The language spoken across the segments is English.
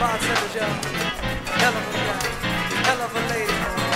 bartenders, y'all. Hell of a guy, hell of a lady.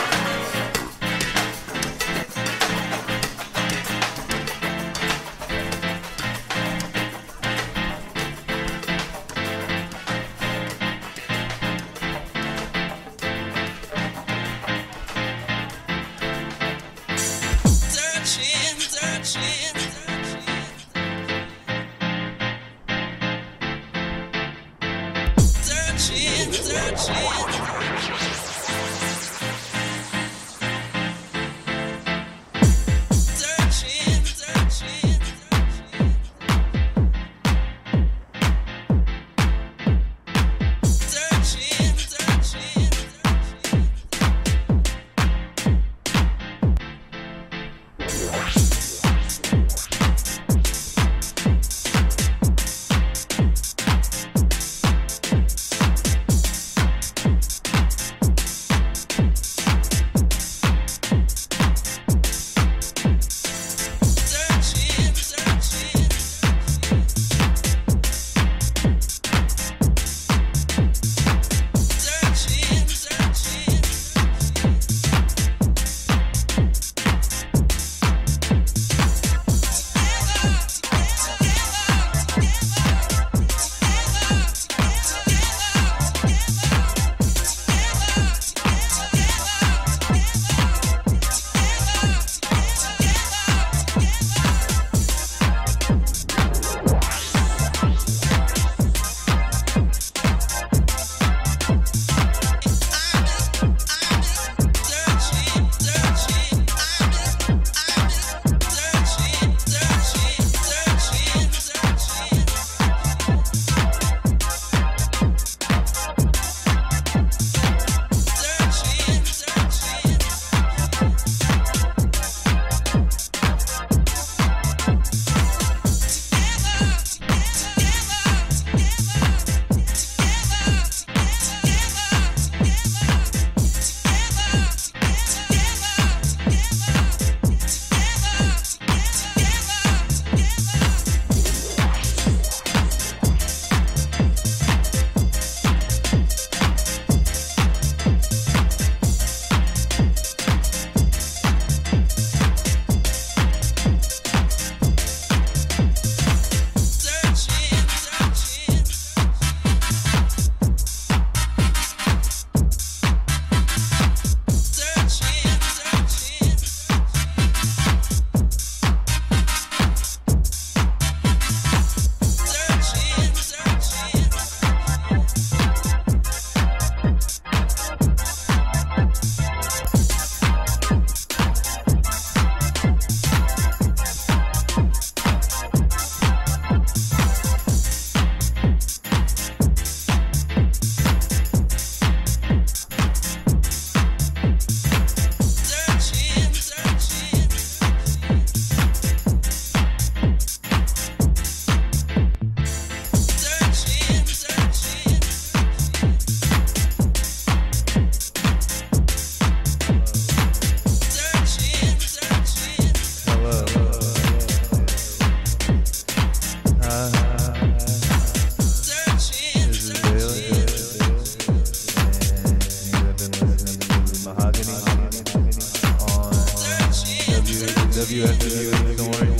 WFU Thorn,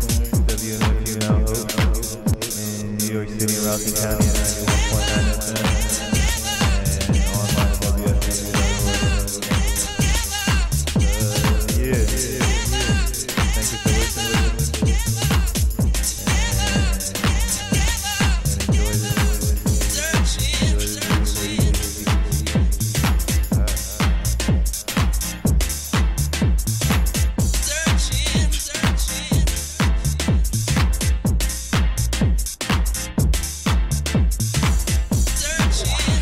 WFU Mount Hope, in New York City, Rockland County, 91.9 FM, and online at WFU.org. Thank you for listening, and enjoy Yeah.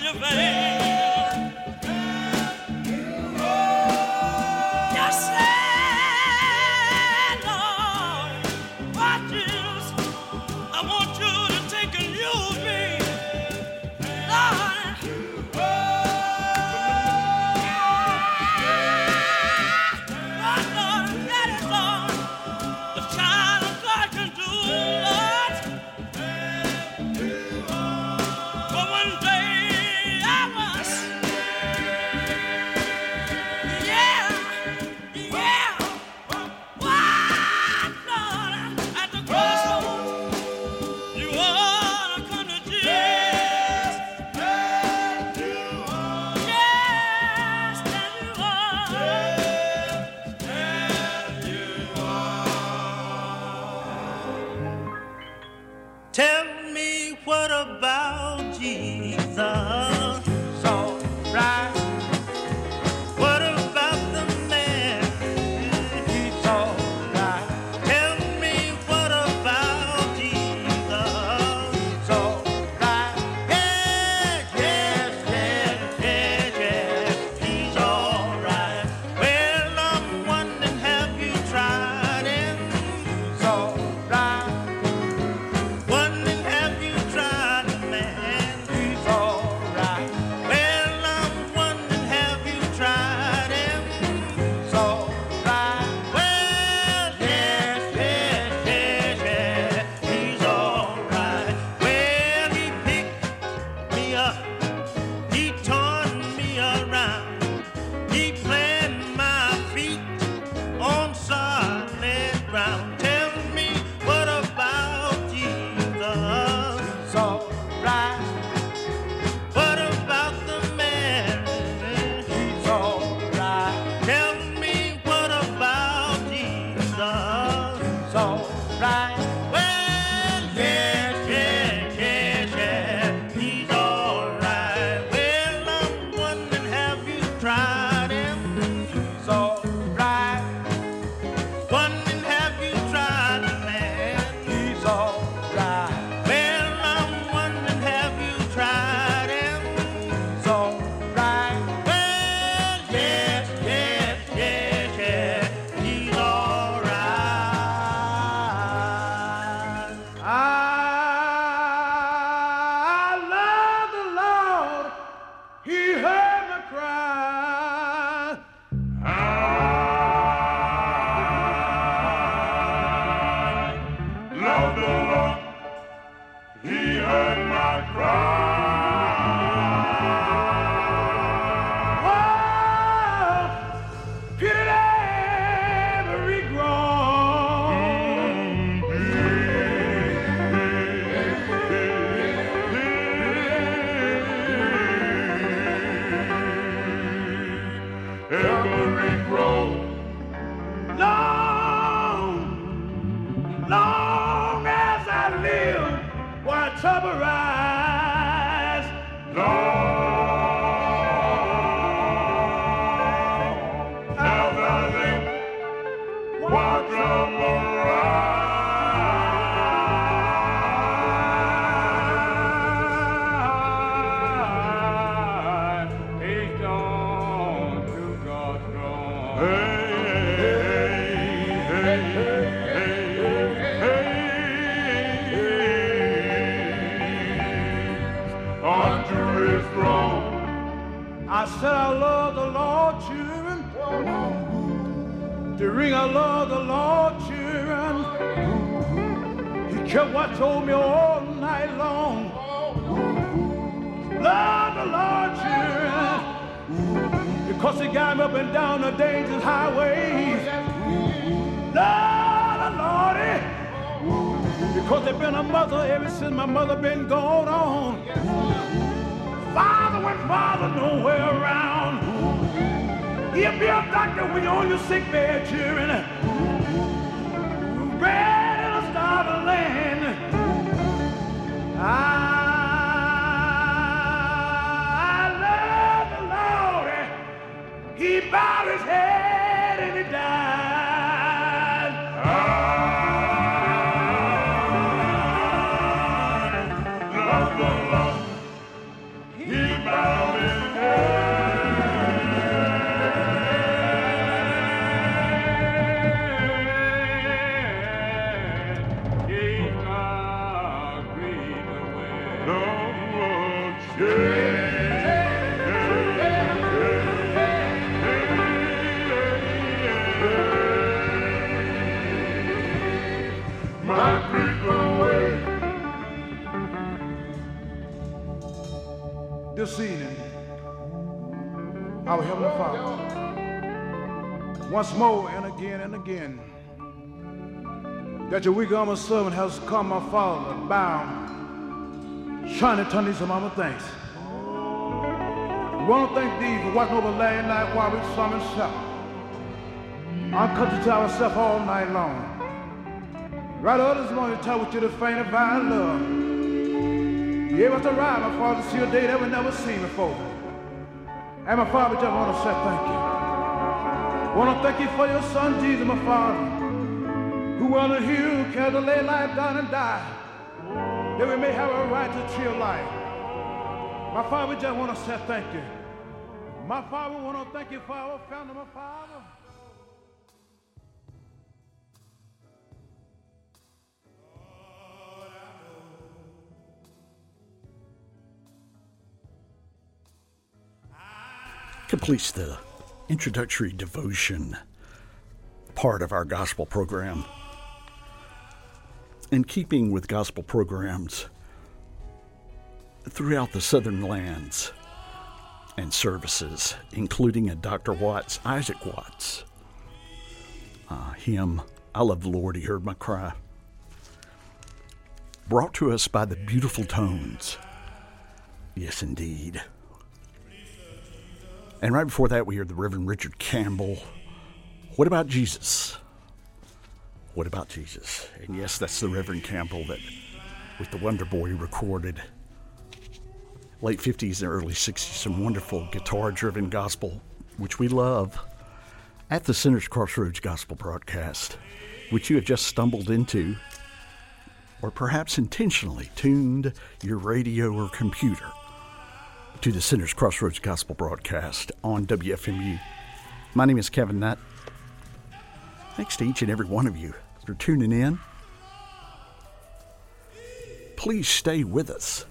the veil. Just say, Lord, what Jesus, I want you to take and use me, Lord. Lord, that is all the child of God can do, Lord. For one day I was, yeah, what, Lord, at the crossroads, you ought to come to Jesus. Yes, and you are. Tell me what about Jesus? So right. What about the man? He's all right. Tell me what about Jesus? So right. Yes. He's all right. Well, I'm wondering, have you tried him? He's all right. Wondering, have you tried the man? He's all right. Well, I'm wondering, have you tried him? He's all right. Well, yes. He's all right. Well, he picked me up. He turned me around. He planted my feet on solid ground. Tell me, what about Jesus? It's all right. What about the man? He's all right. Tell me, what about Jesus? It's all right. Well, yes. He's all right. Well, I'm wondering, have you tried him? He's all right. Wondering, have you tried the man? He's all right. Well, I'm wondering, have you tried him? He's all right. Well, yes. He's all right. I love the Lord. He heard my cry. I love the Lord. He heard my cry. Oh, pitied every groan. Every groan. Long as I live, while trouble rise, long as I live, while trouble rise, he's on to God's throne. Unto his throne. I said I love the Lord, children. The ring, I love the Lord, children. He kept what told me all night long. Love the Lord, children. Because he got me up and down the dangerous highways. Lord, Lordy. Because they've been a mother ever since my mother been gone on. Father when father nowhere around. He'll be a doctor when you're on your sick bed, children. Bread in a starving land. I love the Lord. He bowed his head and he died. I love the Lord. He bowed This evening, our Heavenly Father, once more and again, that your weak armor servant has come, my Father, bound, trying to turn these amount of things. We want to thank thee for watching over last night while we sum and shout. Uncut to ourselves all night long. Right early this morning, to tell with you the faint of our love. You gave us a ride, my Father, to see a day that we never seen before. And my Father, just want to say thank you. Want to thank you for your Son, Jesus, my Father, who on the hill cared to lay life down and die, that we may have a right to chill life. My Father, we just want to say thank you. My Father, we want to thank you for our family, my Father. Completes the introductory devotion part of our gospel program. In keeping with gospel programs throughout the southern lands and services, including a Dr. Watts, Isaac Watts, hymn, I Love the Lord, He Heard My Cry, brought to us by the beautiful tones. Yes, indeed. And right before that, we heard the Reverend Richard Campbell. What about Jesus? What about Jesus? And yes, that's the Reverend Campbell that, with the Wonder Boy, recorded late 50s and early 60s, some wonderful guitar-driven gospel, which we love, at the Sinners Crossroads Gospel Broadcast, which you have just stumbled into, or perhaps intentionally tuned your radio or computer to the Sinners Crossroads Gospel Broadcast on WFMU. My name is Kevin Nutt. Thanks to each and every one of you for tuning in. Please stay with us.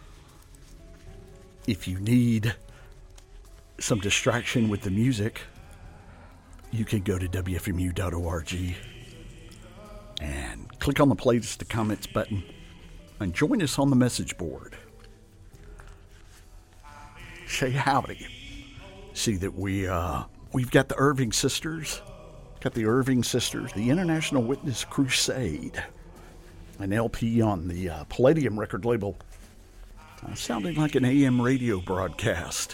If you need some distraction with the music, you can go to WFMU.org and click on the playlist to comments button and join us on the message board. Say howdy. See that we've got the Irving Sisters, the International Witness Crusade, an LP on the Palladium record label, sounding like an AM radio broadcast.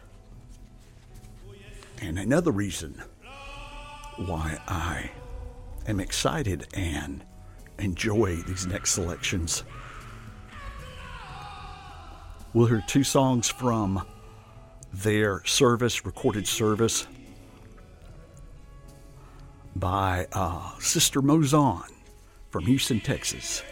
And another reason why I am excited and enjoy these next selections. We'll hear two songs from their recorded service by Sister Mozon from Houston, Texas.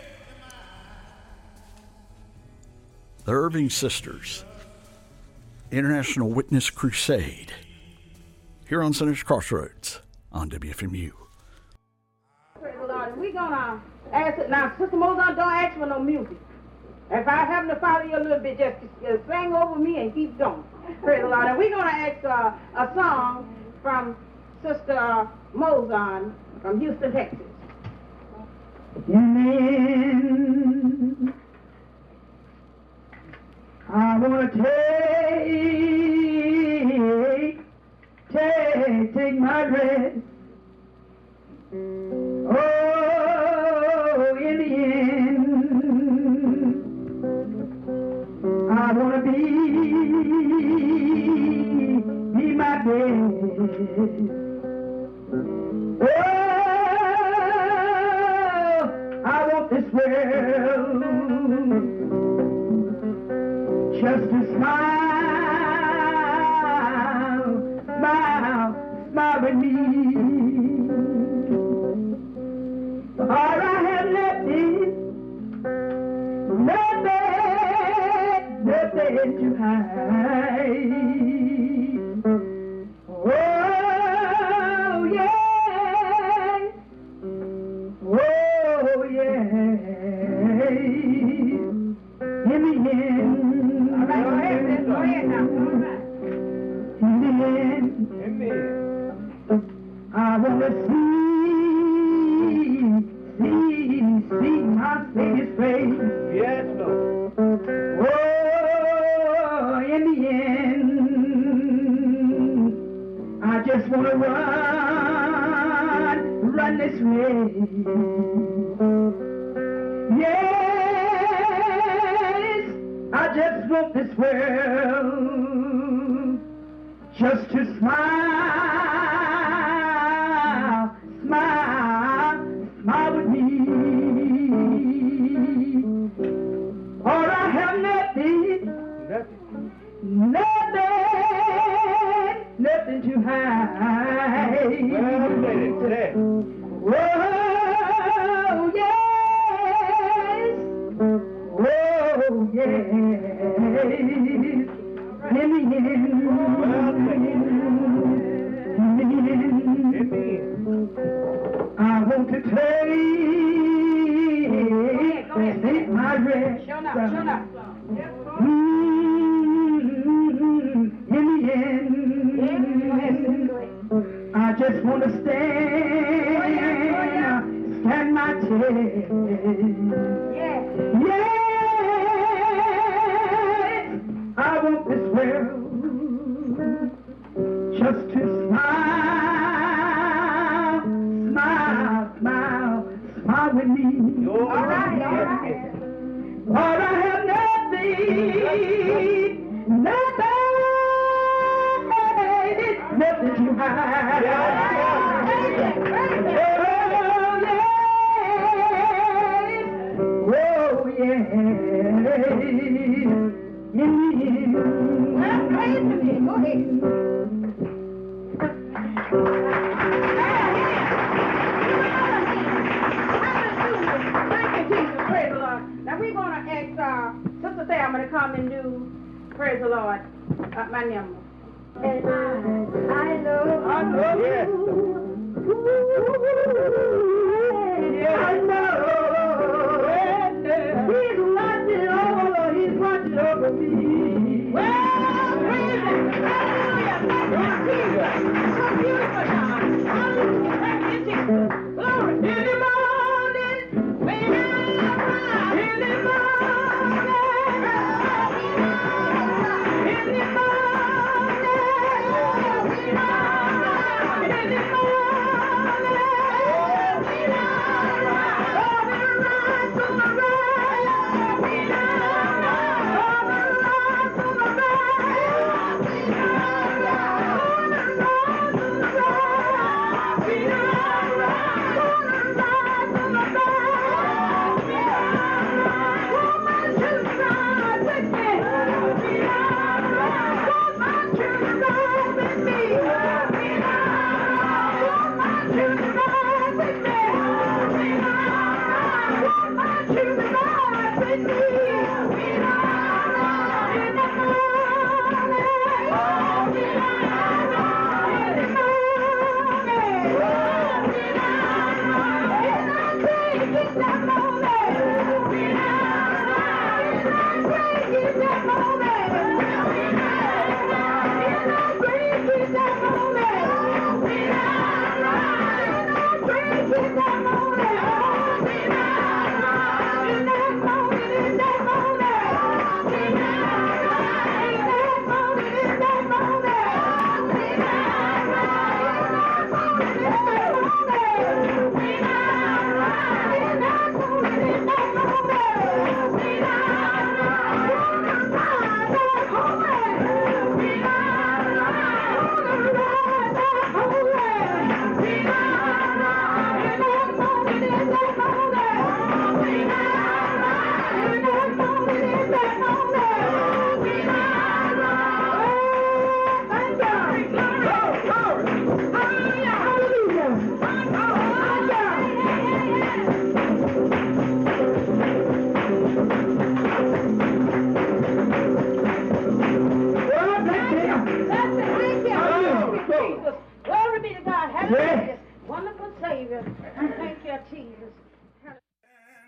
The Irving Sisters, International Witness Crusade, here on Sinners Crossroads on WFMU. Praise the Lord. We're going to ask it now. Sister Mozon, don't ask for no music. If I happen to follow you a little bit, just sing over me and keep going. Praise the Lord. And we're going to ask a song from Sister Mozon from Houston, Texas. Amen. I want to take my rest. Oh, in the end, I want to be my best. Oh, I want this world just to smile with me. All I have left is nothing to hide. Oh, yeah. Oh, yeah. In the end, ahead now. All right. I want to see my Savior's face. Yes, Lord. Oh, in the end, I just want to run this race. Yes, I just want this world just to smile, smile with me. Or I have nothing to hide. Well, say it. Oh, yes. Oh, yes. In the end. I want to take my rest. Shut up. In the end, I just want to stand my chest. Yes. Yes, I want this world just to smile with me. All right. Or I have nothing to hide. Oh, yes. In the end. Well, praise to me. Go ahead. Praise the Lord. Now we're going to ask Sister Thelma to come and do, praise the Lord, my number. And I know. Yes. I know. He's watching over me. Well, praise Him. Hallelujah. Thank you, Jesus. So beautiful, God. Hallelujah. Thank you, Jesus. Glory. In the morning, when I rise. In the morning. In the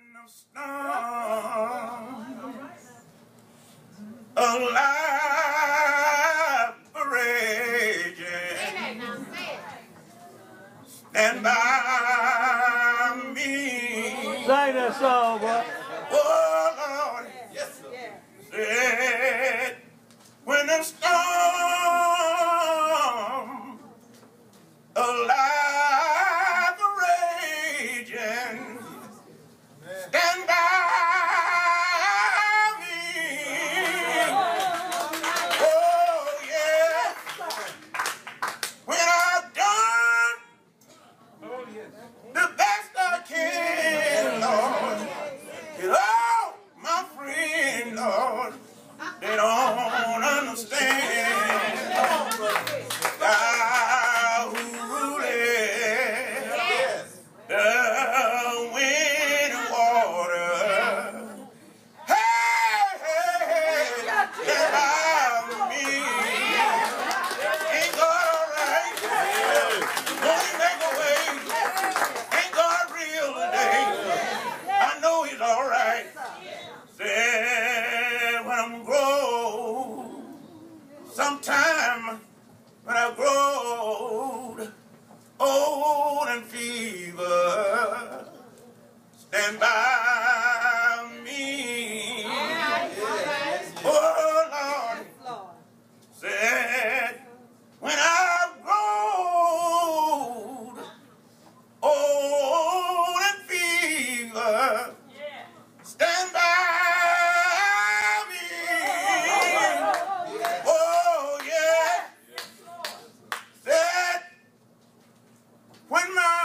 Alive. stand by me. Sing that song, boy. Oh, Lord. Yes, sir. Said, when the storm alive raging, stand by me. Oh, yeah. When I've done the best I can, Lord, you know, my friend, Lord, they don't understand. Thou who rulest the wind and water. Hey, hey, hey, stand by me. Ain't God all right? Won't he make a way? Ain't God real today? I know he's all right. Said when I'm grown, sometime when I grow old and fever, stand by me. Oh, Lord. Said when I've grown old and fever, stand by me. Oh, yeah. Said when my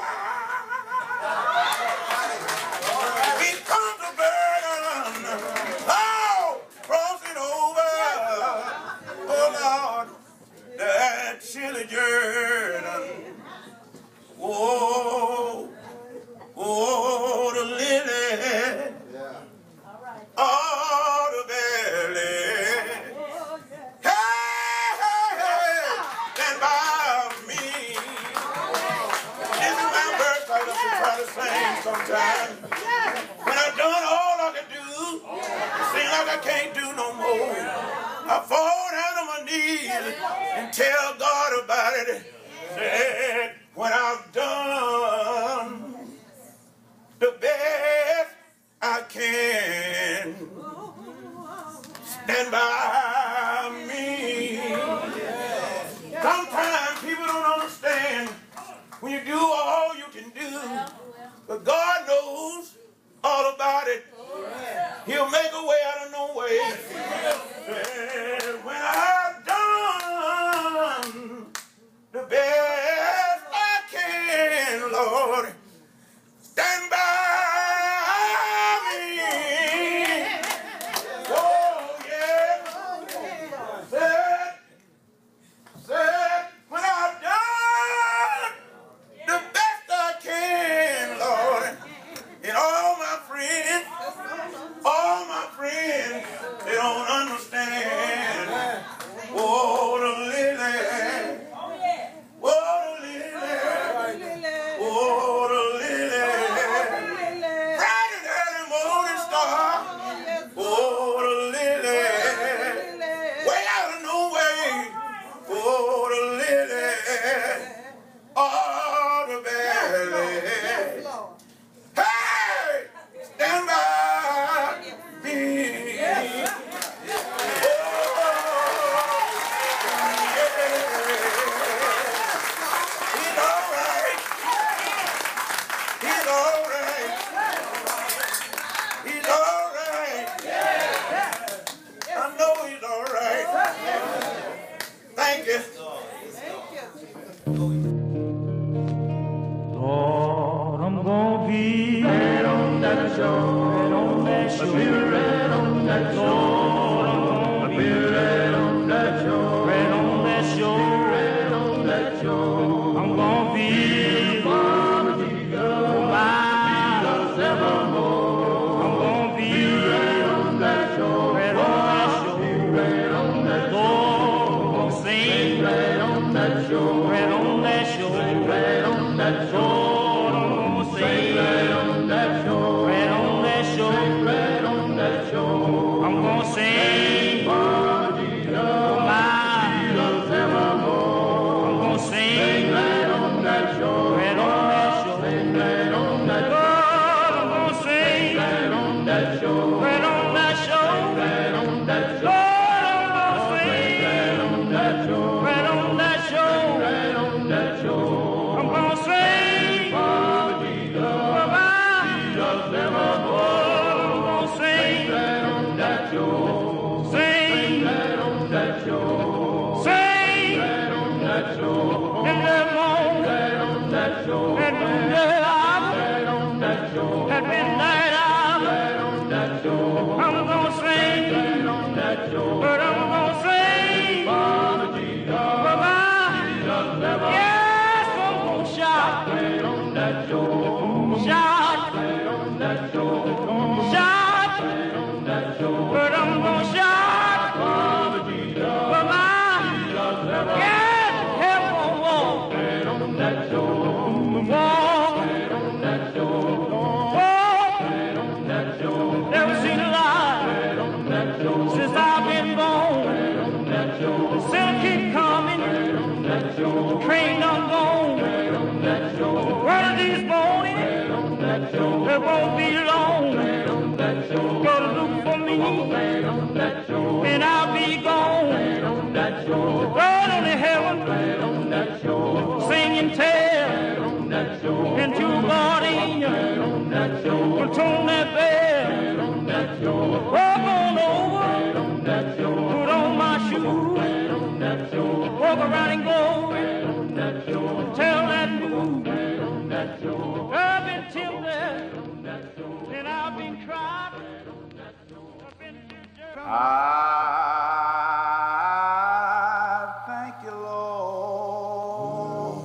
life becomes a burden, oh, crossing over, oh, Lord, that chilly Jordan. Oh, oh, the lily, oh, the valley. Hey, hey, hey, stand by me. This is my verse I love to try to sing sometimes. When I've done all I can do, it seems like I can't do no more. I fall down on my knees and tell God about it. Said, when I've done the best I can, stand by me. Sometimes people don't understand when you do all you can do, but God knows all about it. He'll make a way out of no way. When I've done the best I can, Lord, stand by me. Oh, yeah. Said, when I've done the best I can, Lord, and all my friends, they don't understand. Oh, the lily. Oh, the lily. Oh, the lily. Bright and early morning star. Oh, the lily. Way out of no way. Oh, the lily. Oh, the valley. Hey, stand by me. Thank you. Lord, I'm gonna be right on that shore, right on that shore, right on that shore. I'm gonna be right on that shore, right on that shore, right on that shore. I'm gonna be for Jesus, miles evermore. I'm gonna be right on that shore, right on that shore, right on that shore. I'm gonna sing right on that shore, right on that shore, right on that shore. Right on that shore, right on that shore, right on that shore. I'm gonna sing for Jesus, my Jesus evermore. I'm gonna sing right on that shore. at midnight hour. I'm gonna sing, but I'm gonna sing for Jesus. Yes, I'm gonna shout, shout, shout, but I'm gonna shout for Jesus. Yes, help on walk, walk, never seen a lie since I've been born. The sin keep coming, the train done gone. One of these mornings, there won't be long. Gonna look for me, and I'll be gone. Right on to heaven, singing tale, and to God will tone that bell. Walk on over, put on my shoes, walk around and go, tell that mood. I've been tempted, and I've been tried. I've been I thank you, Lord.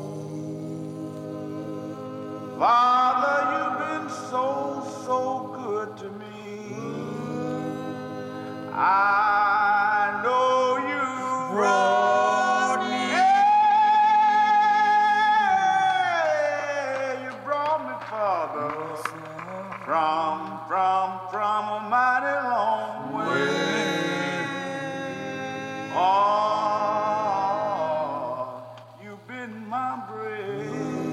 Father, you've been so good to me. I know you brought me. Yeah, you brought me, Father, from a mighty long way. Oh, you've been my bread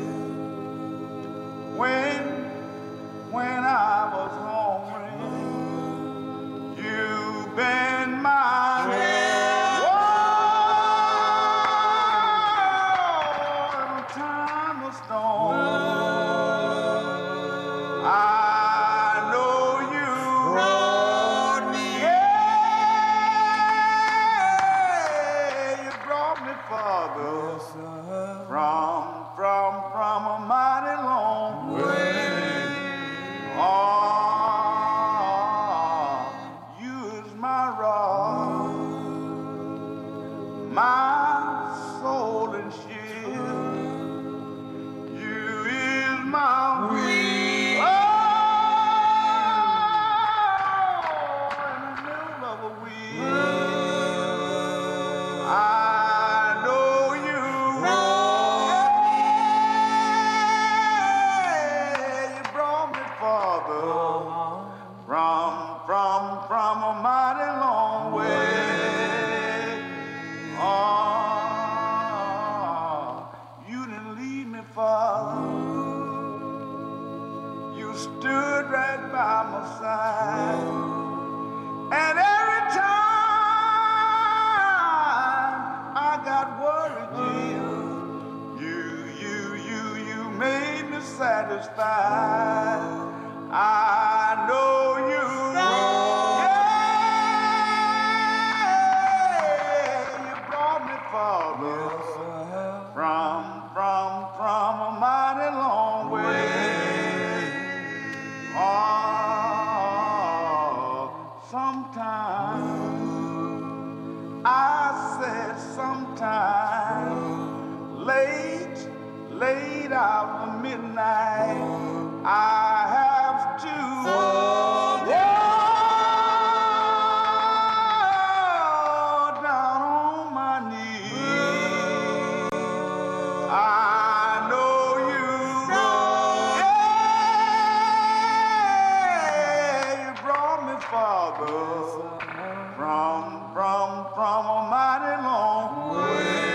when I was hungry. You've been my strength. Oh, in a time of storm, I know you brought me. Yeah, you brought me, Father, from a mighty long way. Oh, you is my rock, my soul and shield. You is my will. Oh, in the middle of a wheel, I know you brought me. You brought me, Father, from a mighty long way. Oh, you didn't leave me, Father. You stood right by my side. And every time I got worried, you made me satisfied. I know you. Yeah, you brought me, Father, from a mighty long way. Oh, sometimes I said sometimes late out of midnight, I have to go down on my knees. I know you yeah, you brought me, Father, from a mighty long way.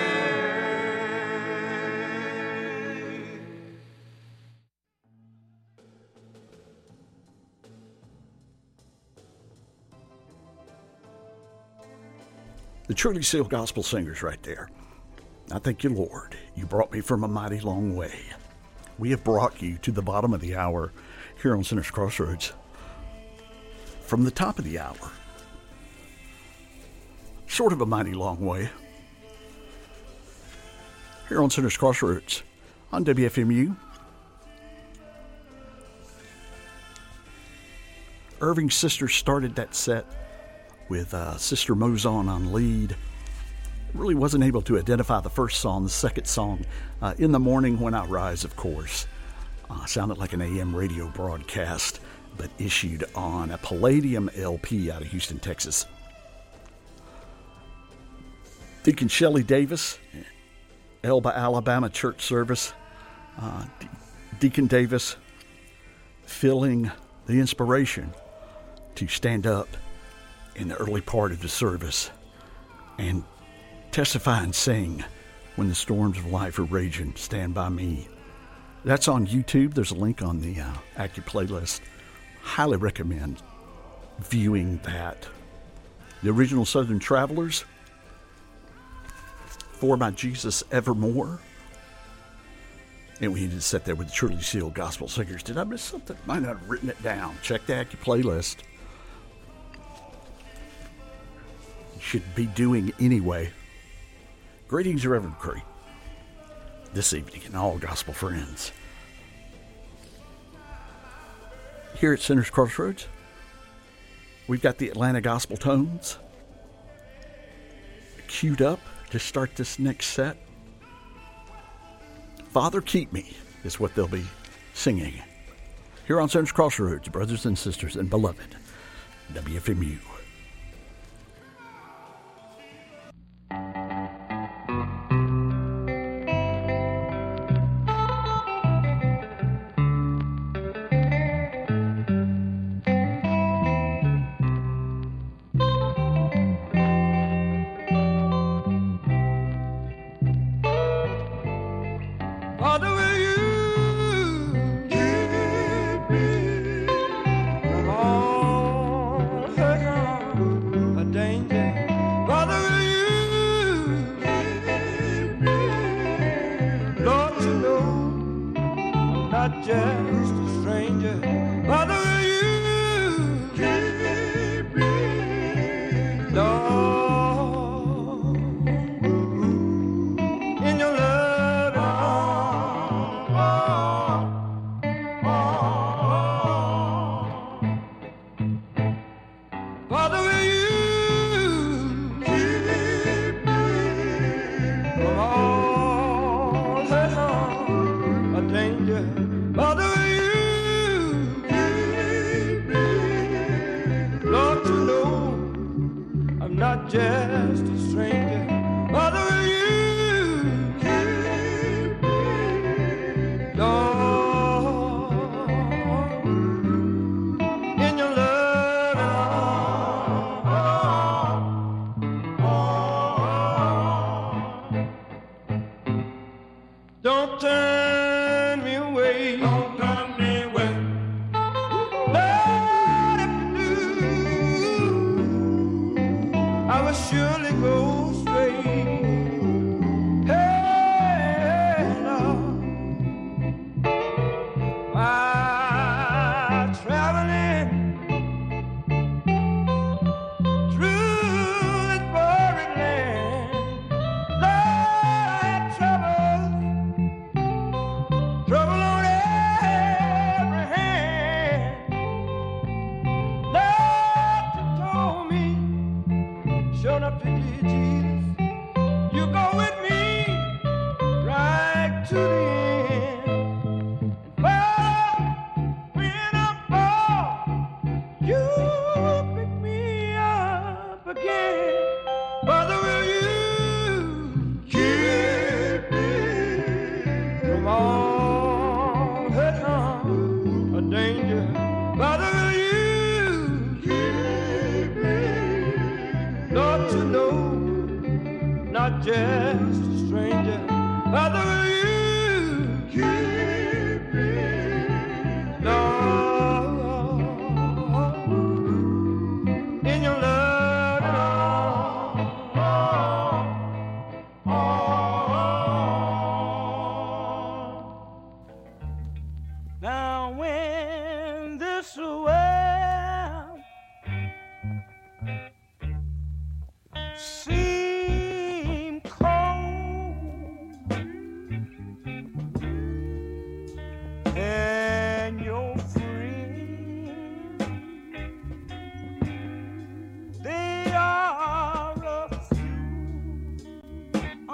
The Truly Seal Gospel Singers right there. I thank you, Lord. You brought me from a mighty long way. We have brought you to the bottom of the hour here on Sinners Crossroads. From the top of the hour, sort of a mighty long way, here on Sinners Crossroads on WFMU. Irving Sisters started that set with Sister Mozon on lead. Really wasn't able to identify the first song. The second song, In the Morning When I Rise, of course, sounded like an AM radio broadcast, but issued on a Palladium LP out of Houston, Texas. Deacon Shelley Davis, Elba, Alabama church service. Deacon Davis feeling the inspiration to stand up in the early part of the service and testify and sing, When the Storms of Life Are Raging, Stand By Me. That's on YouTube. There's a link on the Active playlist. Highly recommend viewing that. The original Southern Travelers, For My Jesus Evermore. And we ended to sit there with the Truly Sealed Gospel Singers. Did I miss something? Might not have written it down. Check the Active playlist. Should be doing anyway. Greetings, Reverend Cree, this evening, and all gospel friends. Here at Sinners Crossroads, we've got the Atlanta Gospel Tones queued up to start this next set. Father Keep Me is what they'll be singing here on Sinners Crossroads, brothers and sisters and beloved WFMU.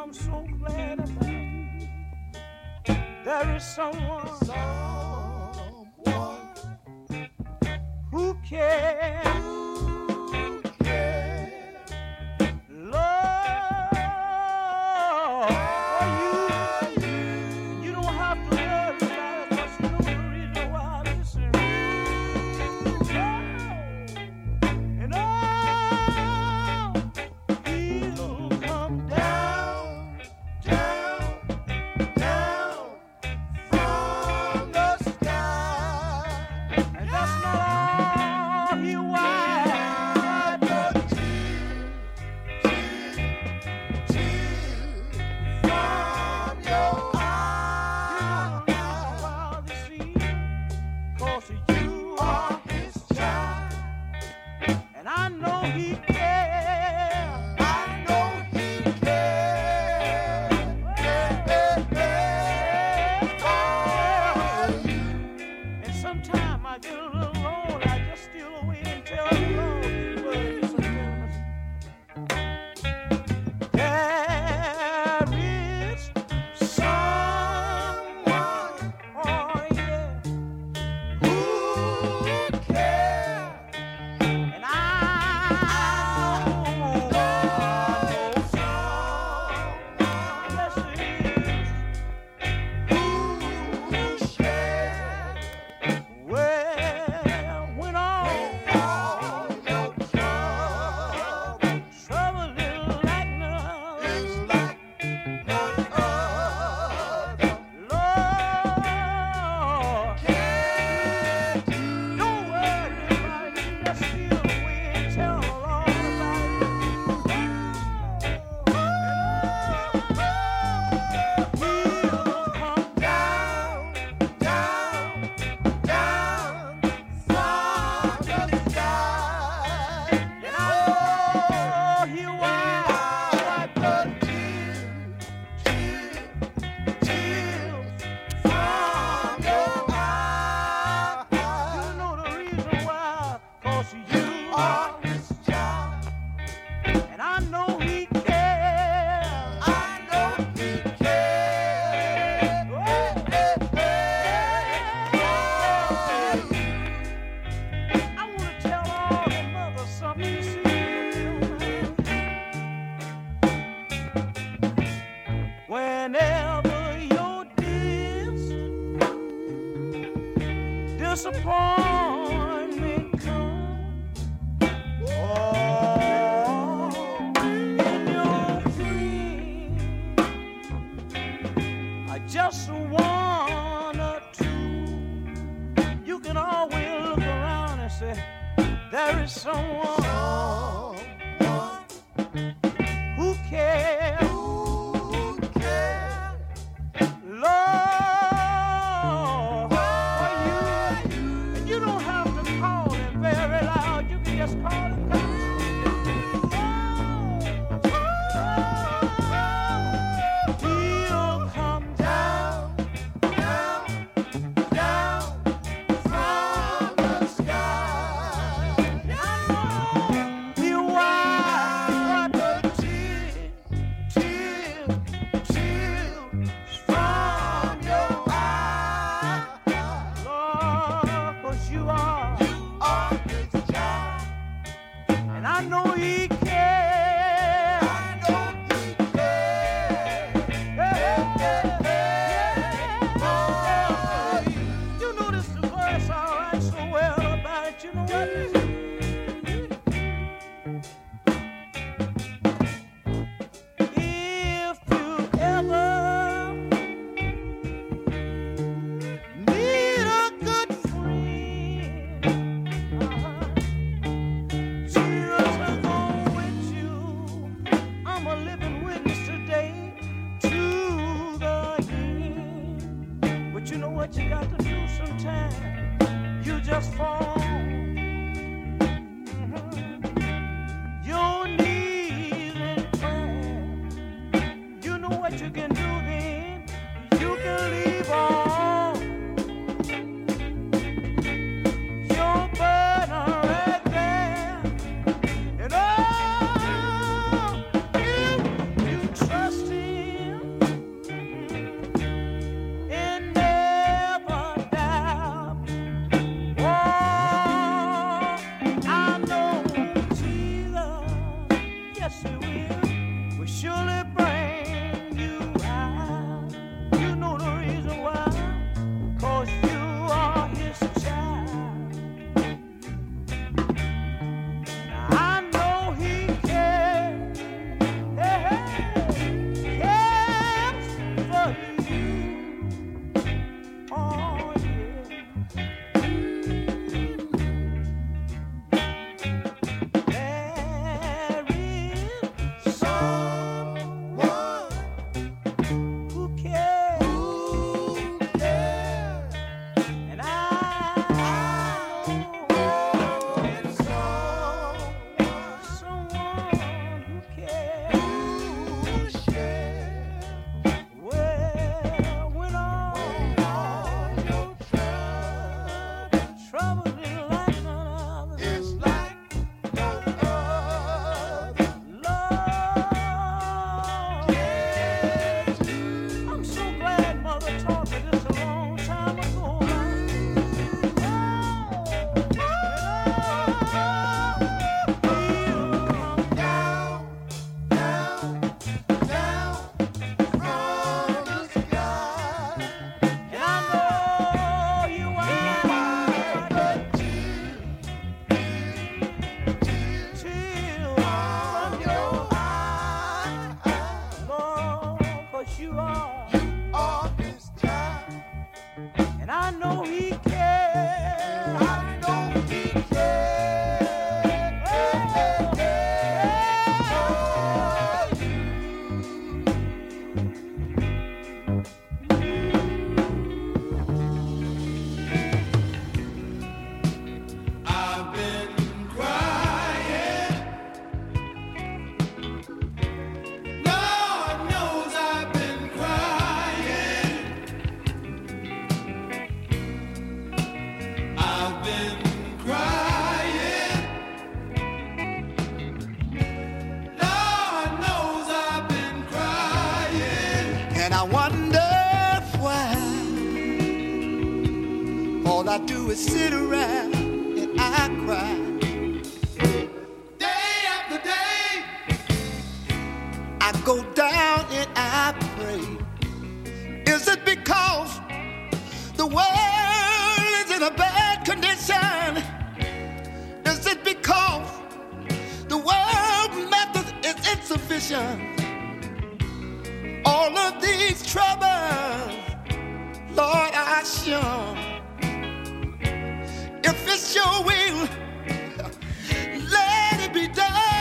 I'm so glad about it. There is someone who cares. Disappointment comes, in your dream, I just one or two. You can always look around and say, there is someone who cares, Lord. Trusting surely bring you out. You know the reason why, 'cause you are his child. Now I know he cares, cares for you. Oh yeah. There is someone who cares, and I know someone who cares. Well, when all your trouble is like none other, it's like none other. Lord, I'm so glad Mother taught me this a long time ago. You are his child, and I know he cares. I know he I've been crying. Lord knows I've been crying. I've been crying. Lord knows I've been crying. And I wonder why all I do is sit around and I cry. Day after day, I go down and I pray. Is it because the world is in a bad condition? Is it because the world method is insufficient? All of these troubles, Lord, I sure. If it's your will, let it be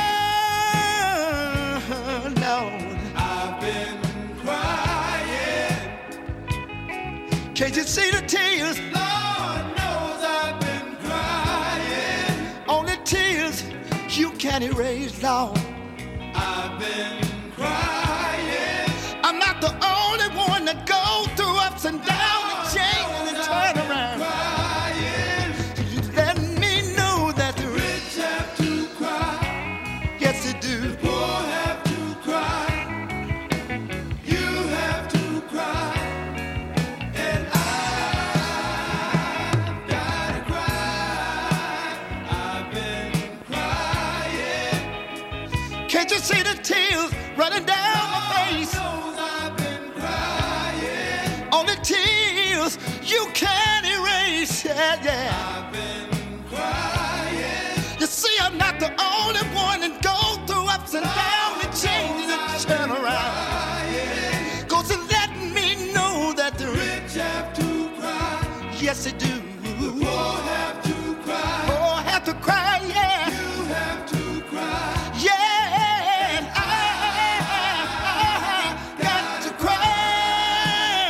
done. Lord, I've been crying. Can't you see the tears? Lord knows I've been crying. Only tears you can erase, Lord. I've been crying. I'm not the only one that goes through ups and downs and changes and turn around. You let me know that the rich have to cry. Yes, they do. The poor have to cry. You have to cry. And I've gotta cry. I've been crying. Can't you see the tears running down my face? I've been crying. Only tears you can erase. Yeah, yeah. I've been crying. You see, I'm not the only one that goes through ups and downs and changes and turn around. 'Cause it let me know that the rich have to cry. Yes, they do. The poor have to cry. Poor have to cry, yeah. You have to cry. Yeah, and I got to cry.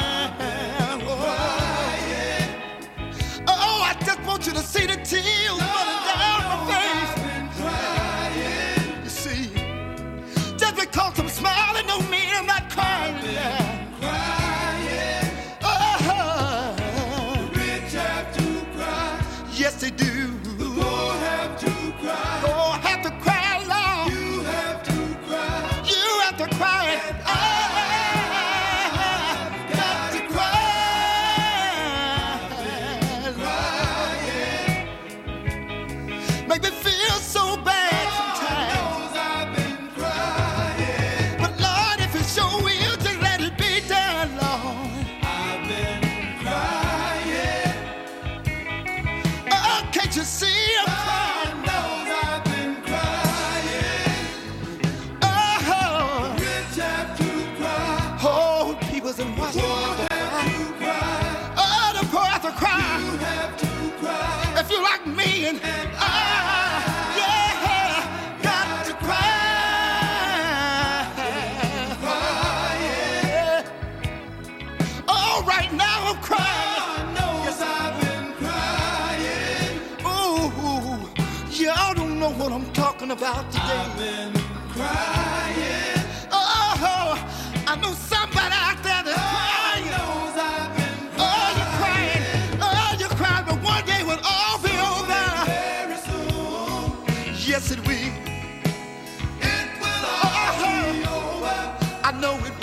Oh, I just want you to see the tears running down my face. You see, just because I'm smiling don't mean I'm not crying. Yeah. Yes, they do. The poor have to cry. Oh, have to cry, Lord. You have to cry. You have to cry. And I've got to cry. Make me feel so bad sometimes. Lord knows I've been crying. talking about today. I've been crying. Oh, I know somebody out there that's crying. Knows I've been crying. Oh, you're crying. Oh, you're crying. But one day we'll all be over. Very soon. Yes, it will. It will all be over. I know it will.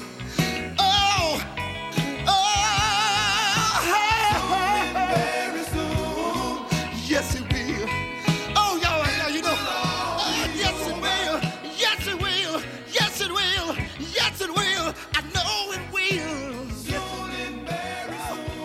Yes, it will. Oh, y'all, you know. Oh, yes, it will. Yes, it will. Yes, it will. Yes, it will. I know it will. Soon and very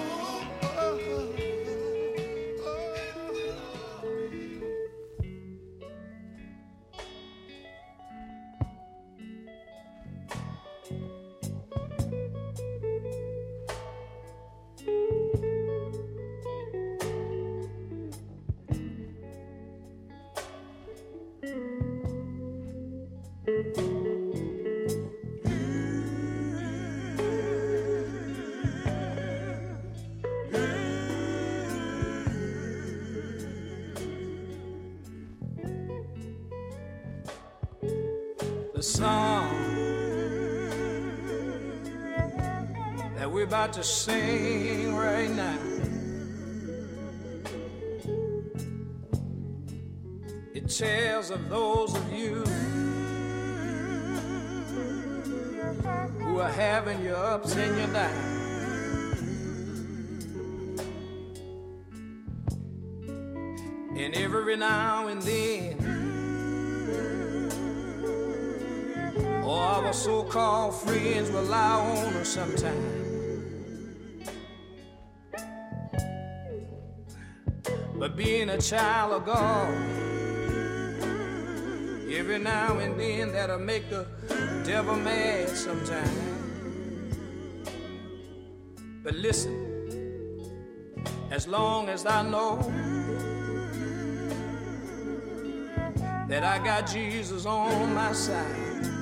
The song that we're about to sing right now, it tells of those of you who are having your ups and your downs. And every now and then, or our so-called friends will lie on us sometime. But being a child of God, every now and then that'll make the devil mad sometime. But listen, as long as I know that I got Jesus on my side,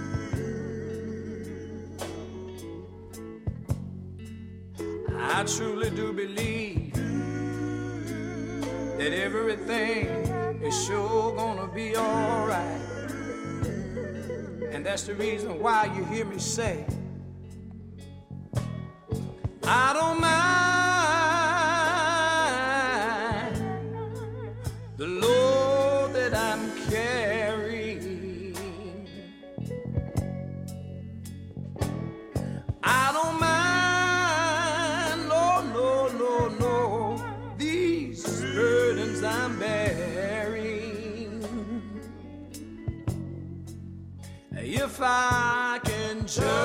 I truly do believe that everything is sure gonna be all right. And that's the reason why you hear me say, I don't mind the load that I'm carrying. I don't mind, no, these burdens I'm bearing. If I can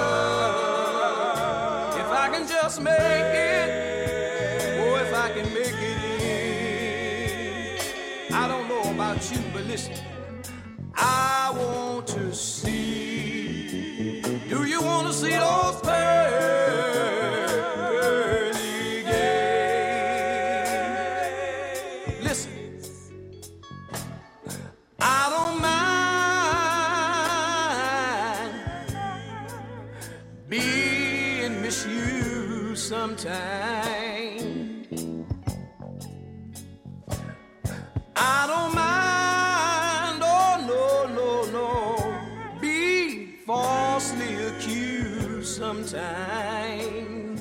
just make it, oh, if I can make it in. I don't know about you, but listen, I want to see. Do you want to see those pearly gates? Listen, I don't mind being misused sometime. I don't mind, oh no, be falsely accused sometime.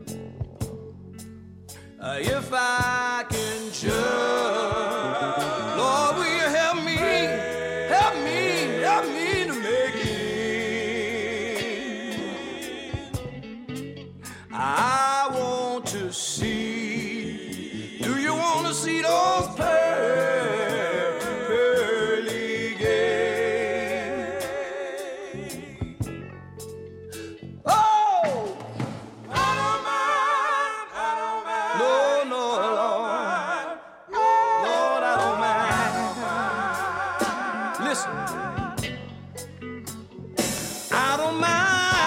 If I can just, Lord, will you help me to make it. I want to see. Do you want to see those pearly gates? Oh, I don't mind. No, Lord, I don't mind. Listen, I don't mind.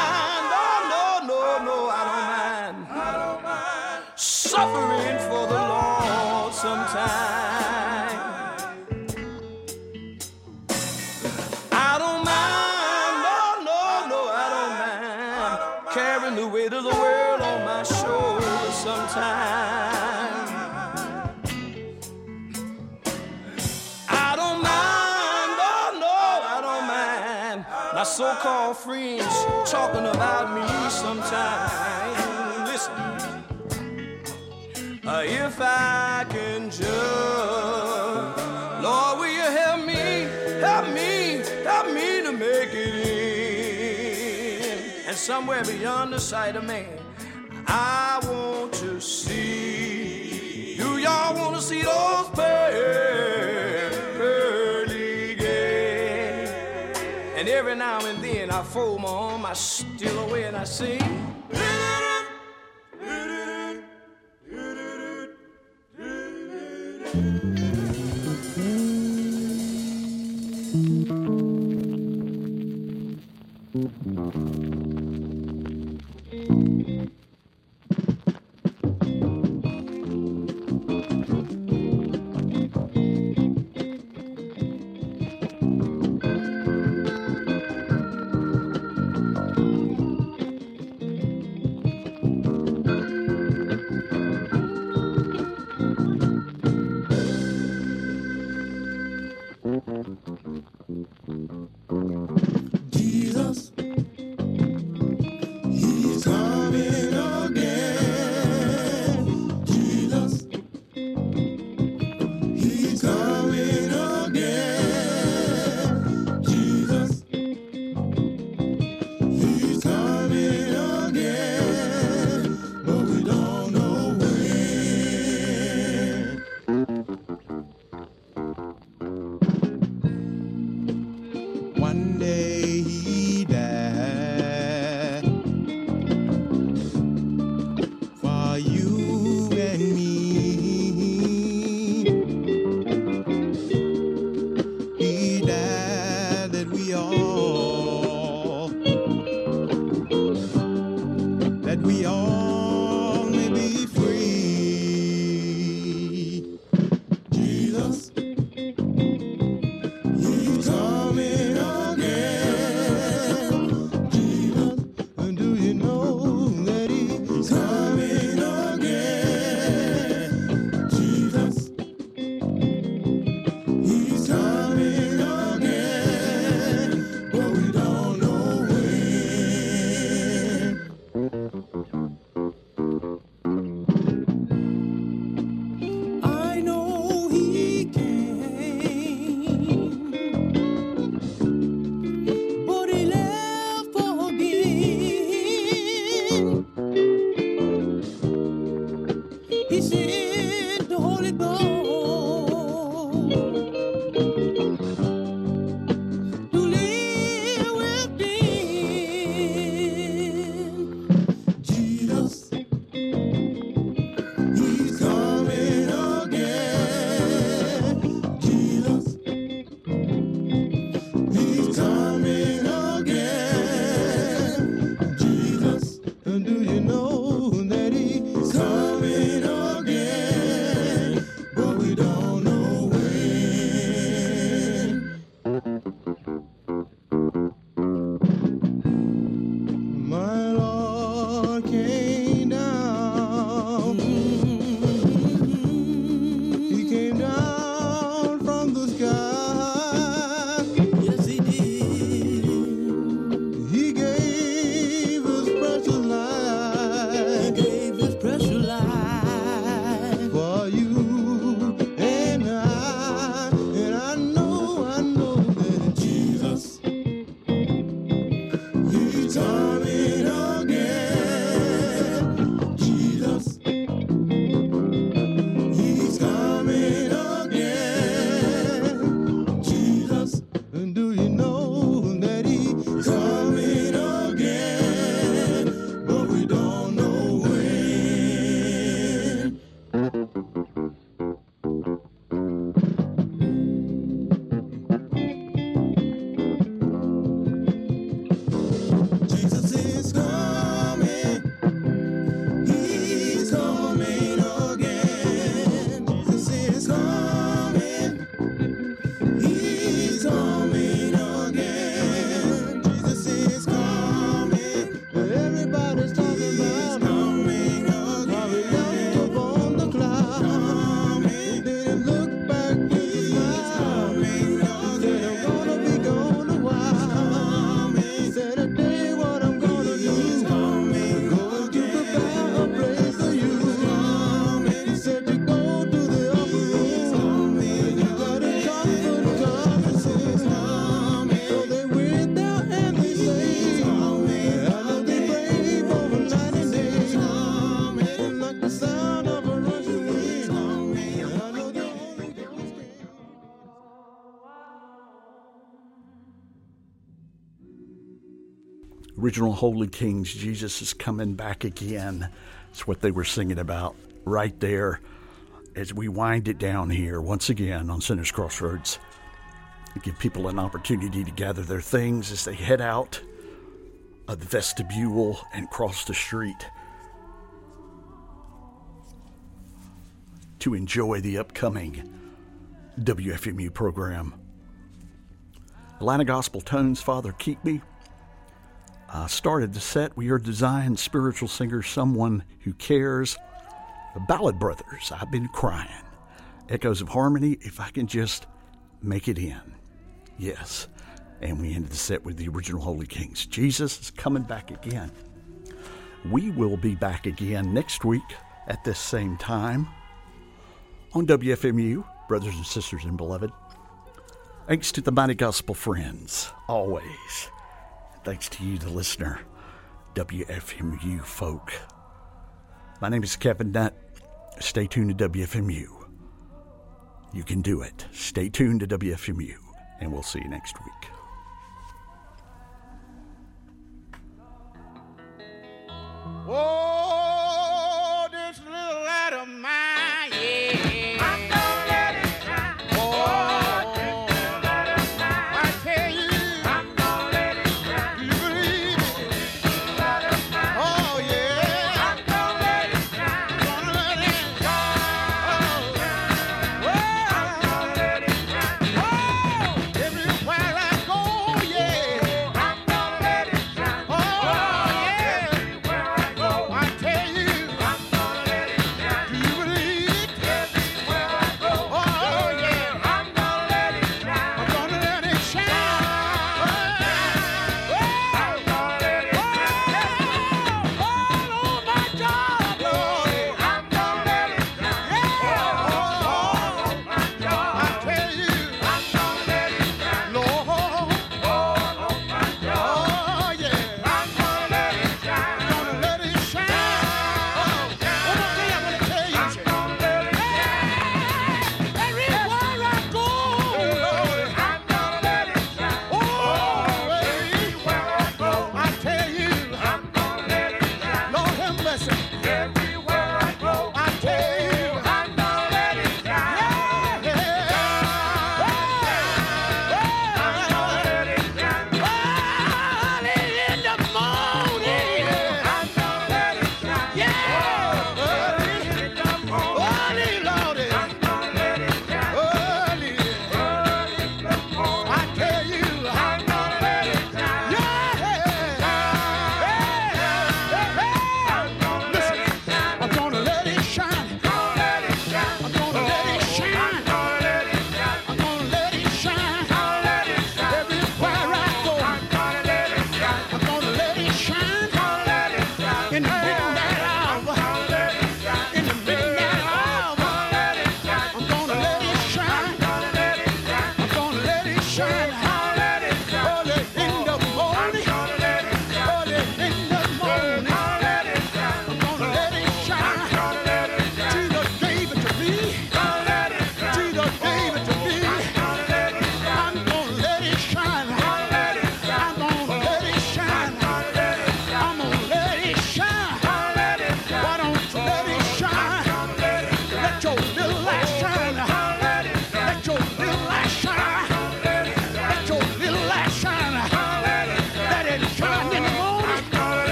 Suffering for the Lord sometime. I don't mind, no, I don't mind carrying the weight of the world on my shoulders sometime. I don't mind, so-called friends talking about me sometime. Listen, if I can just, Lord, will you help me to make it in? And somewhere beyond the sight of man, I want to see. Do y'all want to see those pearly gates? And every now and then I fold my arm, I steal away and I sing. Jesus, he's coming again. Jesus, he's coming again. Jesus, he's coming again. But we don't know when. One day he died for you and me. He died that we all may be free. Jesus, he's coming again. Jesus, do you know that he's coming again? Jesus, he's coming again, but we don't know when. Original Holy Kings, Jesus is coming back again. It's what they were singing about right there as we wind it down here once again on Sinners Crossroads. Give people an opportunity to gather their things as they head out of the vestibule and cross the street to enjoy the upcoming WFMU program. Atlanta Gospel Tones, Father Keep Me. Started the set. We heard Design, spiritual singer, Someone Who Cares. The Ballad Brothers, I've Been Crying. Echoes of Harmony, If I Can Just Make It In. Yes. And we ended the set with the Original Holy Kings. Jesus is coming back again. We will be back again next week at this same time on WFMU, brothers and sisters and beloved. Thanks to the mighty gospel friends, always. Thanks to you, the listener, WFMU folk. My name is Kevin Nutt. Stay tuned to WFMU. You can do it. Stay tuned to WFMU, and we'll see you next week. Oh, this little light of mine, yeah. I'm gonna let it shine. Oh, this little light of mine. I tell you, I'm gonna let it shine. Do you believe it? This little light of mine. Oh, yeah. I'm gonna let it shine. Gonna let it shine. Oh, I'm gonna let it shine. Oh, everywhere I go, yeah. I'm gonna let it shine. Oh, yeah. I tell you, I'm gonna let it shine. Do you believe it? Everywhere I go, oh yeah, I'm gonna let it shine. I'm gonna let it shine. I'm gonna let it shine. All on my job, Lord, I'm gonna let it shine. All on my job, I tell you, I'm gonna let it shine. Lord, all on my job, oh yeah, I'm gonna let it shine. Gonna let it shine.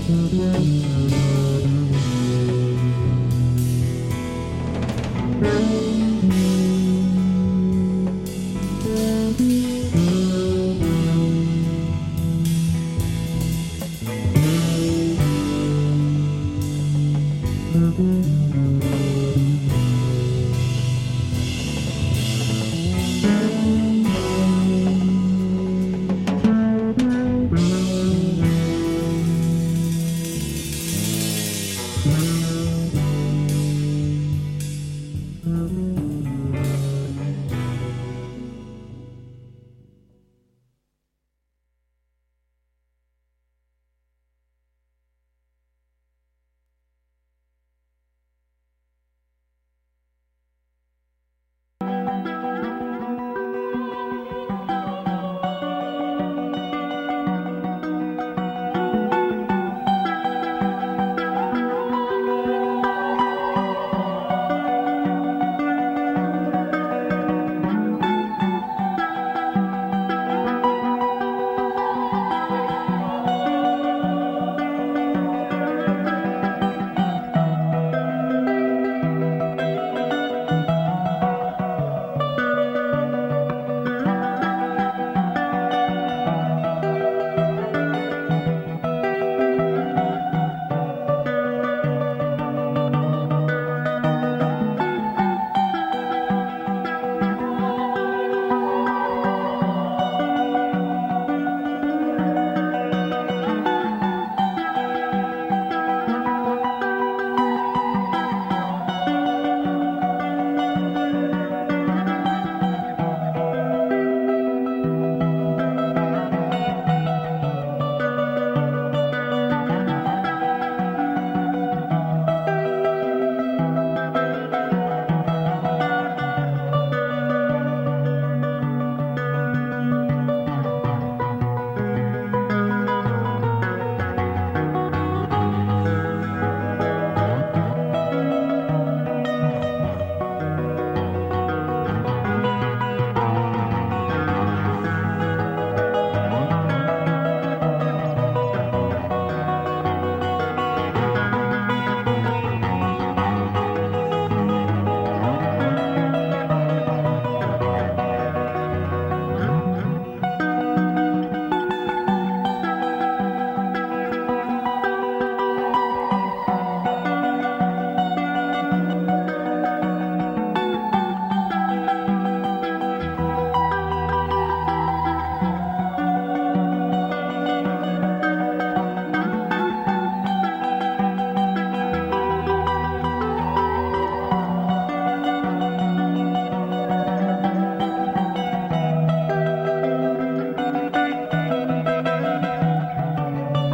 Thank you.